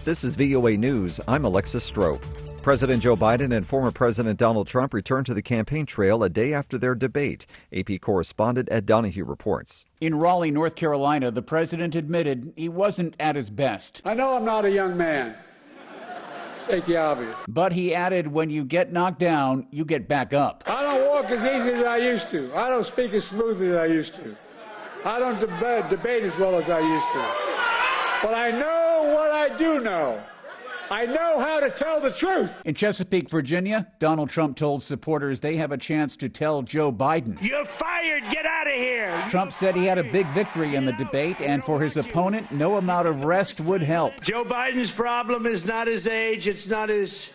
This is VOA News. I'm Alexis Strope. President Joe Biden and former President Donald Trump returned to the campaign trail a day after their debate. AP correspondent Ed Donahue reports. In Raleigh, North Carolina, the president admitted he wasn't at his best. I know I'm not a young man. State the obvious. But he added, when you get knocked down, you get back up. I don't walk as easy as I used to. I don't speak as smoothly as I used to. I don't debate as well as I used to. But I know what I do know. I know how to tell the truth. In Chesapeake, Virginia, Donald Trump told supporters they have a chance to tell Joe Biden, "You're fired. Get out of here." Trump said he had a big victory in the debate, and for his opponent, no amount of rest would help. Joe Biden's problem is not his age. It's not his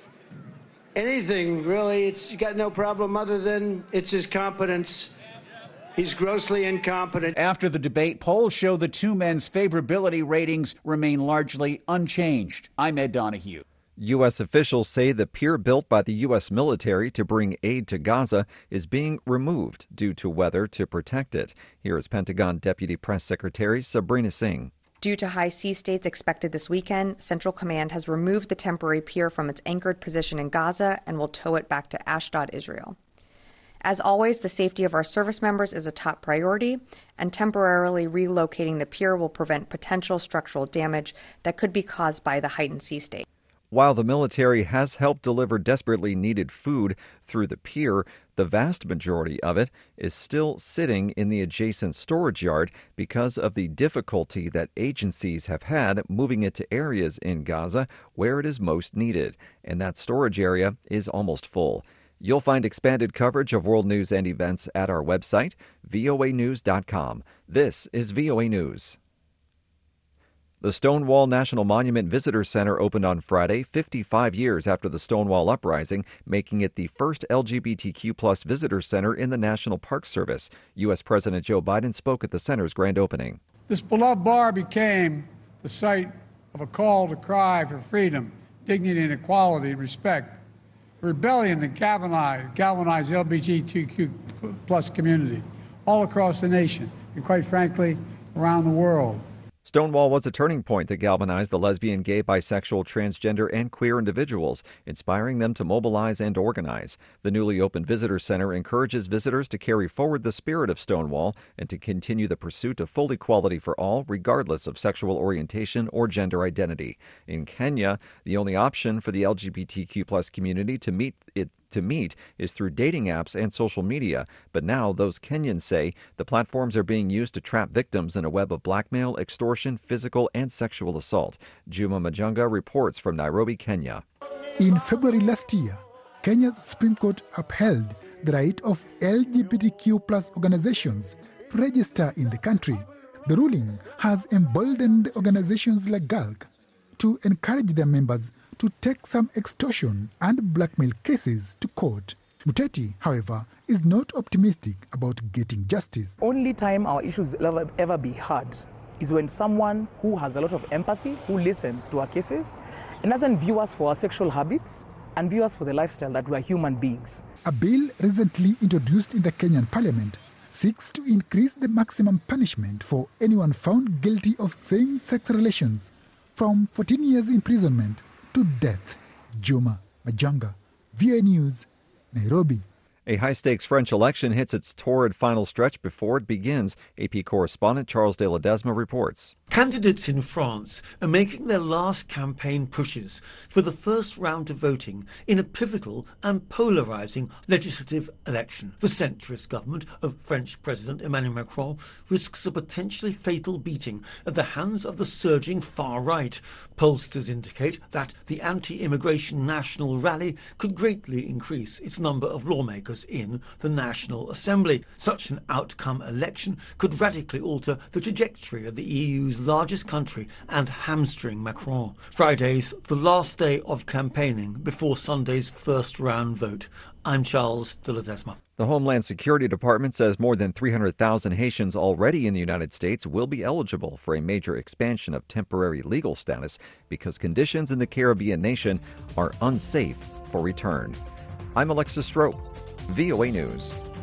anything, really. It's got no problem other than it's his competence. He's grossly incompetent. After the debate, polls show the two men's favorability ratings remain largely unchanged. I'm Ed Donahue. U.S. officials say the pier built by the U.S. military to bring aid to Gaza is being removed due to weather to protect it. Here is Pentagon Deputy Press Secretary Sabrina Singh. Due to high sea states expected this weekend, Central Command has removed the temporary pier from its anchored position in Gaza and will tow it back to Ashdod, Israel. As always, the safety of our service members is a top priority, and temporarily relocating the pier will prevent potential structural damage that could be caused by the heightened sea state. While the military has helped deliver desperately needed food through the pier, the vast majority of it is still sitting in the adjacent storage yard because of the difficulty that agencies have had moving it to areas in Gaza where it is most needed, and that storage area is almost full. You'll find expanded coverage of world news and events at our website, voanews.com. This is VOA News. The Stonewall National Monument Visitor Center opened on Friday, 55 years after the Stonewall Uprising, making it the first LGBTQ+ visitor center in the National Park Service. U.S. President Joe Biden spoke at the center's grand opening. This beloved bar became the site of a call to cry for freedom, dignity, and equality and respect. Rebellion that galvanized the LGBTQ+ community all across the nation and, quite frankly, around the world. Stonewall was a turning point that galvanized the lesbian, gay, bisexual, transgender, and queer individuals, inspiring them to mobilize and organize. The newly opened visitor center encourages visitors to carry forward the spirit of Stonewall and to continue the pursuit of full equality for all, regardless of sexual orientation or gender identity. In Kenya, the only option for the LGBTQ+ community to meet is through dating apps and social media. But now those Kenyans say the platforms are being used to trap victims in a web of blackmail, extortion, physical, and sexual assault. Juma Majunga reports from Nairobi, Kenya. In February last year, Kenya's Supreme Court upheld the right of LGBTQ+ organizations to register in the country. The ruling has emboldened organizations like GALC to encourage their members to take some extortion and blackmail cases to court. Muteti, however, is not optimistic about getting justice. Only time our issues will ever be heard is when someone who has a lot of empathy, who listens to our cases, and doesn't view us for our sexual habits and view us for the lifestyle that we are human beings. A bill recently introduced in the Kenyan parliament seeks to increase the maximum punishment for anyone found guilty of same-sex relations from 14 years imprisonment to death. Juma Majanga, VOA News, Nairobi. A high-stakes French election hits its torrid final stretch before it begins. AP correspondent Charles de Ledesma reports. Candidates in France are making their last campaign pushes for the first round of voting in a pivotal and polarising legislative election. The centrist government of French President Emmanuel Macron risks a potentially fatal beating at the hands of the surging far right. Pollsters indicate that the anti-immigration national rally could greatly increase its number of lawmakers in the National Assembly. Such an outcome election could radically alter the trajectory of the EU's largest country and hamstring Macron. Friday's the last day of campaigning before Sunday's first round vote. I'm Charles de Ledesma. The Homeland Security Department says more than 300,000 Haitians already in the United States will be eligible for a major expansion of temporary legal status because conditions in the Caribbean nation are unsafe for return. I'm Alexis Strope, VOA News.